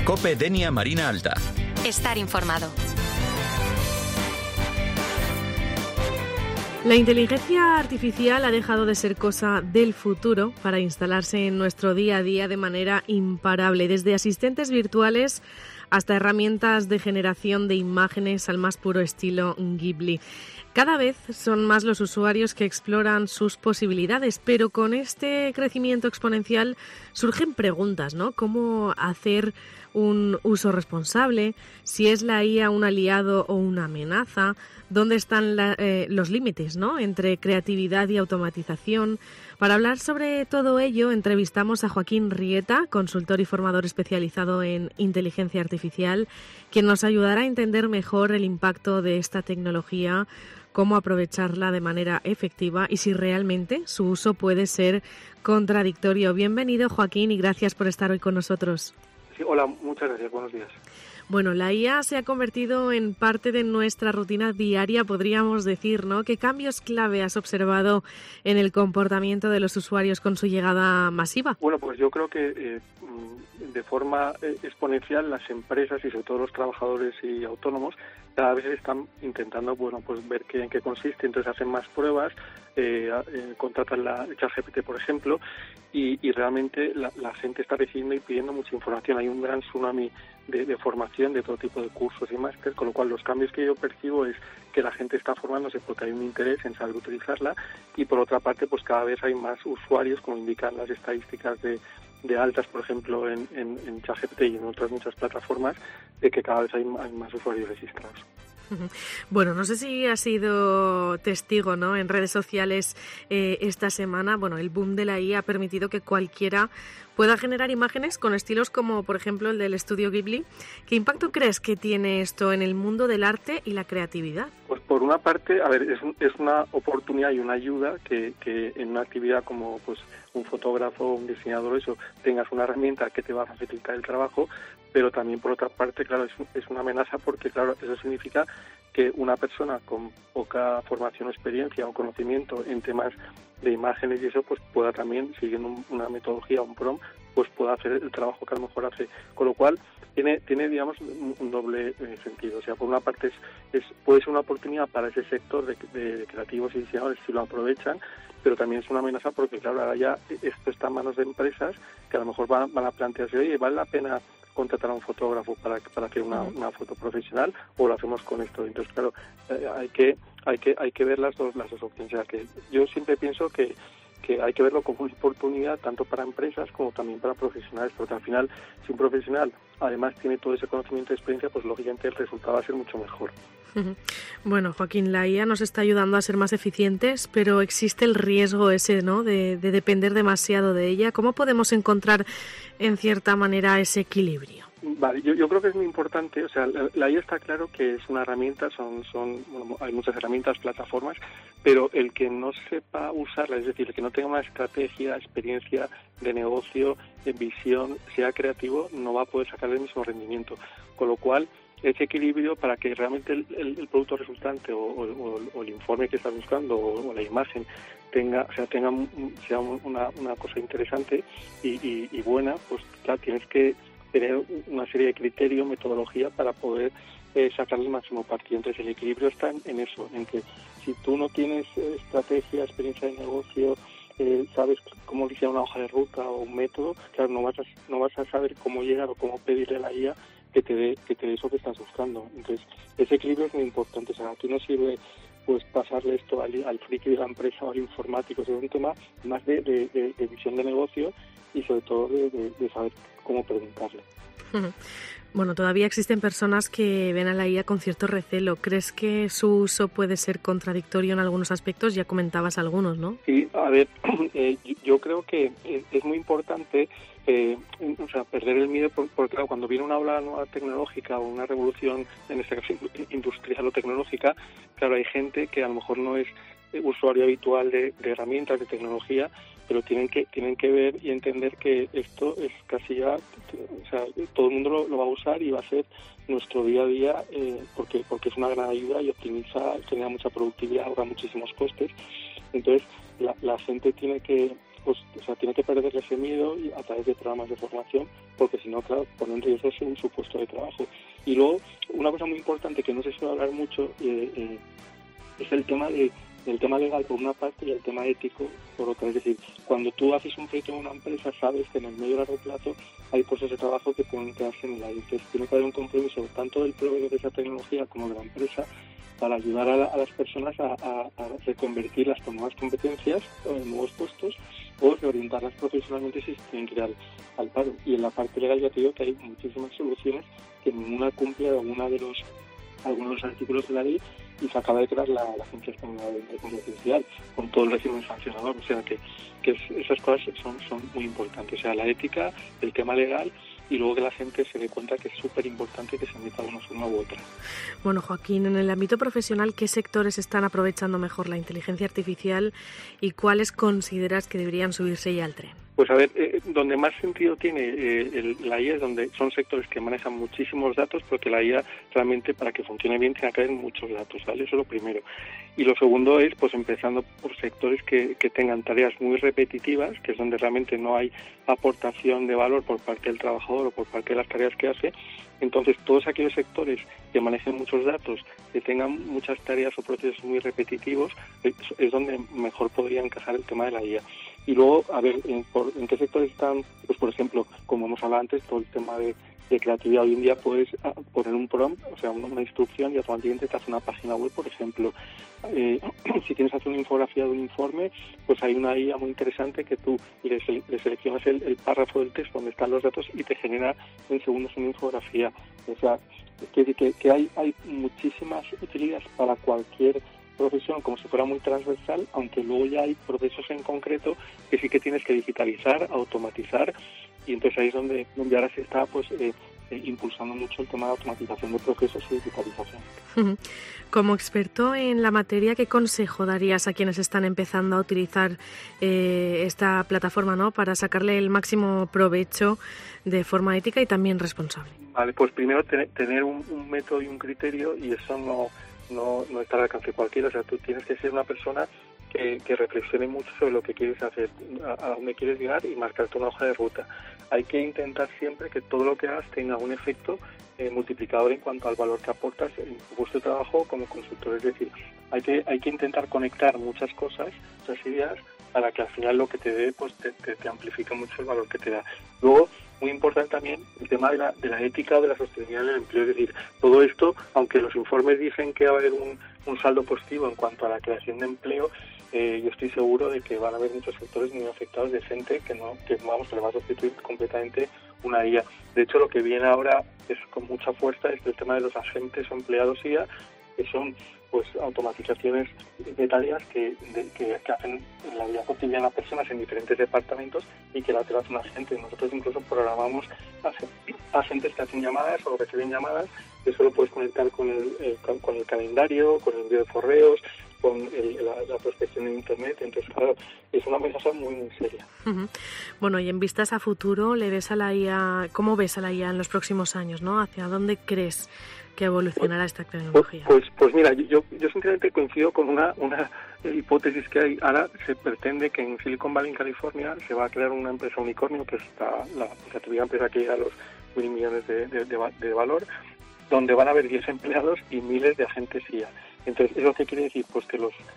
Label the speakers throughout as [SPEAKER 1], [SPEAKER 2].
[SPEAKER 1] COPE Denia Marina Alta.
[SPEAKER 2] Estar informado.
[SPEAKER 3] La inteligencia artificial ha dejado de ser cosa del futuro para instalarse en nuestro día a día de manera imparable, desde asistentes virtuales hasta herramientas de generación de imágenes al más puro estilo Ghibli. Cada vez son más los usuarios que exploran sus posibilidades, pero con este crecimiento exponencial surgen preguntas, ¿no? ¿Cómo hacer un uso responsable? ¿Si es la IA un aliado o una amenaza? ¿Dónde están los límites, ¿no?, entre creatividad y automatización? Para hablar sobre todo ello, entrevistamos a Joaquín Rieta, consultor y formador especializado en inteligencia artificial, quien nos ayudará a entender mejor el impacto de esta tecnología, cómo aprovecharla de manera efectiva y si realmente su uso puede ser contradictorio. Bienvenido, Joaquín, y gracias por estar hoy con nosotros.
[SPEAKER 4] Sí, hola, muchas gracias, buenos días.
[SPEAKER 3] Bueno, la IA se ha convertido en parte de nuestra rutina diaria, podríamos decir, ¿no? ¿Qué cambios clave has observado en el comportamiento de los usuarios con su llegada masiva?
[SPEAKER 4] Bueno, pues yo creo que de forma exponencial las empresas y sobre todo los trabajadores y autónomos cada vez están intentando, bueno, pues ver en qué consiste, entonces hacen más pruebas, contratan la ChatGPT, por ejemplo, y realmente la gente está recibiendo y pidiendo mucha información. Hay un gran tsunami de formación de todo tipo de cursos y máster, con lo cual los cambios que yo percibo es que la gente está formándose porque hay un interés en saber utilizarla, y por otra parte pues cada vez hay más usuarios, como indican las estadísticas de altas, por ejemplo, en ChatGPT y en otras muchas plataformas, de que cada vez hay más usuarios registrados.
[SPEAKER 3] Bueno, no sé si has sido testigo, ¿no?, en redes sociales esta semana. Bueno, el boom de la IA ha permitido que cualquiera pueda generar imágenes con estilos como, por ejemplo, el del estudio Ghibli. ¿Qué impacto crees que tiene esto en el mundo del arte y la creatividad? Pues
[SPEAKER 4] por una parte, a ver, es una oportunidad y una ayuda que en una actividad como pues un fotógrafo, un diseñador, eso, tengas una herramienta que te va a facilitar el trabajo, pero también por otra parte, claro, es una amenaza porque, claro, eso significa que una persona con poca formación o experiencia o conocimiento en temas de imágenes y eso, pues pueda también, siguiendo una metodología, un prompt, pues pueda hacer el trabajo que a lo mejor hace. Con lo cual, tiene digamos, un doble sentido. O sea, por una parte puede ser una oportunidad para ese sector de creativos y diseñadores si lo aprovechan, pero también es una amenaza porque, claro, ahora ya esto está en manos de empresas que a lo mejor van a plantearse, oye, ¿vale la pena contratar a un fotógrafo para hacer una foto profesional o lo hacemos con esto? Entonces, claro, hay que ver las dos opciones. O sea, que yo siempre pienso que hay que verlo como una oportunidad tanto para empresas como también para profesionales, porque al final, si un profesional además tiene todo ese conocimiento y experiencia, pues lógicamente el resultado va a ser mucho mejor.
[SPEAKER 3] Bueno, Joaquín, la IA nos está ayudando a ser más eficientes, pero existe el riesgo ese, ¿no?, de depender demasiado de ella. ¿Cómo podemos encontrar, en cierta manera, ese equilibrio?
[SPEAKER 4] Vale, yo creo que es muy importante, o sea, la IA está claro que es una herramienta, bueno, hay muchas herramientas, plataformas, pero el que no sepa usarla, es decir, el que no tenga una estrategia, experiencia de negocio, visión, sea creativo, no va a poder sacar el mismo rendimiento. Con lo cual, ese equilibrio para que realmente el producto resultante o el informe que estás buscando o la imagen sea una cosa interesante y buena, pues claro, tienes que tener una serie de criterios, metodología para poder sacarle el máximo partido. Entonces el equilibrio está en eso, en que si tú no tienes estrategia, experiencia de negocio, sabes cómo diseñar una hoja de ruta o un método, claro, no vas a saber cómo llegar o cómo pedirle a la IA que te dé eso que estás buscando. Entonces ese equilibrio es muy importante. O sea, aquí no sirve pues pasarle esto al friki de la empresa o al informático. Es un tema más de visión de negocio y sobre todo de saber cómo preguntarle.
[SPEAKER 3] Bueno, todavía existen personas que ven a la IA con cierto recelo. ¿Crees que su uso puede ser contradictorio en algunos aspectos? Ya comentabas algunos, ¿no?
[SPEAKER 4] Sí, a ver, yo creo que es muy importante perder el miedo, porque claro, cuando viene una ola nueva tecnológica o una revolución, en este caso industrial o tecnológica, claro, hay gente que a lo mejor no es usuario habitual de herramientas, de tecnología, pero tienen que ver y entender que esto es casi ya, o sea, todo el mundo lo va a usar y va a ser nuestro día a día, porque es una gran ayuda y optimiza, genera mucha productividad, ahorra muchísimos costes. Entonces la gente tiene que pues, o sea, tiene que perder ese miedo a través de programas de formación, porque si no, claro, pone en riesgo su puesto de trabajo. Y luego, una cosa muy importante que no se suele hablar mucho es el tema legal por una parte y el tema ético por otra. Es decir, cuando tú haces un proyecto en una empresa, sabes que en el medio y largo plazo hay puestos de trabajo que pueden quedarse en el aire. Entonces, tiene que haber un compromiso tanto del proveedor de esa tecnología como de la empresa para ayudar a las personas a reconvertirlas con nuevas competencias o en nuevos puestos, o reorientarlas profesionalmente si se tienen que ir al paro. Y en la parte legal ya te digo que hay muchísimas soluciones que ninguna cumple algunos de los artículos de la ley, y se acaba de crear la Agencia Española de Comercio Social con todo el régimen sancionador. O sea que esas cosas son muy importantes. O sea, la ética, el tema legal, y luego que la gente se dé cuenta que es súper importante que se meta de una forma u otra.
[SPEAKER 3] Bueno, Joaquín, en el ámbito profesional, ¿qué sectores están aprovechando mejor la inteligencia artificial y cuáles consideras que deberían subirse ya al tren?
[SPEAKER 4] Pues a ver, donde más sentido tiene la IA es donde son sectores que manejan muchísimos datos, porque la IA realmente para que funcione bien tiene que haber muchos datos, ¿vale? Eso es lo primero. Y lo segundo es, pues empezando por sectores que tengan tareas muy repetitivas, que es donde realmente no hay aportación de valor por parte del trabajador o por parte de las tareas que hace. Entonces, todos aquellos sectores que manejen muchos datos, que tengan muchas tareas o procesos muy repetitivos, es donde mejor podría encajar el tema de la IA. Y luego, a ver, ¿en qué sectores están? Pues, por ejemplo, como hemos hablado antes, todo el tema de creatividad. Hoy en día puedes poner un prompt, o sea, una instrucción, y automáticamente te hace una página web, por ejemplo. Si tienes que hacer una infografía de un informe, pues hay una IA muy interesante que tú le seleccionas el párrafo del texto donde están los datos y te genera en segundos una infografía. O sea, que hay muchísimas utilidades para cualquier profesión, como si fuera muy transversal, aunque luego ya hay procesos en concreto que sí que tienes que digitalizar, automatizar, y entonces ahí es donde ahora se está impulsando mucho el tema de automatización de procesos y digitalización.
[SPEAKER 3] Como experto en la materia, ¿qué consejo darías a quienes están empezando a utilizar esta plataforma, ¿no?, para sacarle el máximo provecho de forma ética y también responsable?
[SPEAKER 4] Vale, pues primero tener un método y un criterio, y eso no está al alcance de cualquiera. O sea, tú tienes que ser una persona que reflexione mucho sobre lo que quieres hacer, a dónde quieres llegar, y marcarte una hoja de ruta. Hay que intentar siempre que todo lo que hagas tenga un efecto multiplicador en cuanto al valor que aportas en tu puesto de trabajo como consultor. Es decir, hay que intentar conectar muchas cosas, muchas ideas, para que al final lo que te dé, pues te amplifique mucho el valor que te da. Luego, muy importante también el tema de la ética o de la sostenibilidad del empleo. Es decir, todo esto, aunque los informes dicen que va a haber un saldo positivo en cuanto a la creación de empleo, yo estoy seguro de que van a haber muchos sectores muy afectados de gente que le va a sustituir completamente una IA. De hecho, lo que viene ahora es con mucha fuerza es el tema de los agentes o empleados IA, que son pues automatizaciones de tareas que hacen en la vida cotidiana personas en diferentes departamentos, y que la hace un agente. Nosotros incluso programamos agentes que hacen llamadas o reciben llamadas, que solo puedes conectar con el calendario, con el envío de correos, con la prospección en Internet. Entonces, claro, es una amenaza muy, muy seria.
[SPEAKER 3] Uh-huh. Bueno, y en vistas a futuro, ¿le ves a la IA, cómo ves a la IA en los próximos años, ¿no? ¿Hacia dónde crees que evolucionará esta tecnología?
[SPEAKER 4] Pues mira, yo sinceramente coincido con una hipótesis que hay. Ahora se pretende que en Silicon Valley, en California, se va a crear una empresa unicornio, que está la primera empresa que llega a los $1.000 millones de valor, donde van a haber 10 empleados y miles de agentes IA. Entonces, ¿eso qué quiere decir? Pues que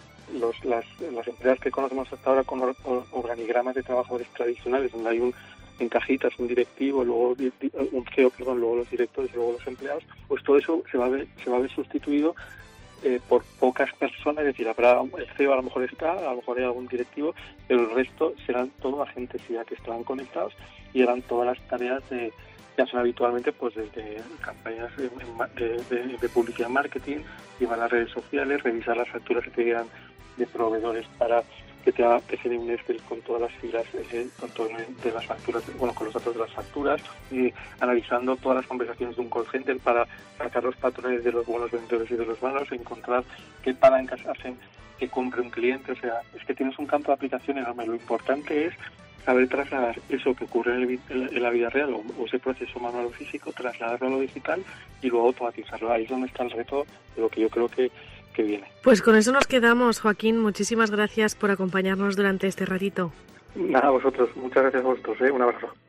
[SPEAKER 4] las empresas que conocemos hasta ahora con organigramas de trabajadores tradicionales, donde hay en cajitas un directivo, luego un CEO, luego los directores y luego los empleados, pues todo eso se va a ver sustituido por pocas personas. Es decir, habrá el CEO, a lo mejor a lo mejor hay algún directivo, pero el resto serán todos agentes IA que estarán conectados y harán todas las tareas que hacen habitualmente, pues desde campañas de publicidad, marketing, llevar las redes sociales, revisar las facturas que te llegan de proveedores para que te genere un Excel con todas las filas con todo de las facturas, bueno, con los datos de las facturas, y analizando todas las conversaciones de un call center para sacar los patrones de los buenos vendedores y de los malos, encontrar qué palancas hacen que compre un cliente. O sea, es que tienes un campo de aplicación enorme. Lo importante es saber trasladar eso que ocurre en la vida real o ese proceso manual o físico, trasladarlo a lo digital y luego automatizarlo. Ahí es donde está el reto de lo que yo creo que viene.
[SPEAKER 3] Pues con eso nos quedamos, Joaquín. Muchísimas gracias por acompañarnos durante este ratito.
[SPEAKER 4] Nada, a vosotros. Muchas gracias a vosotros. Un abrazo.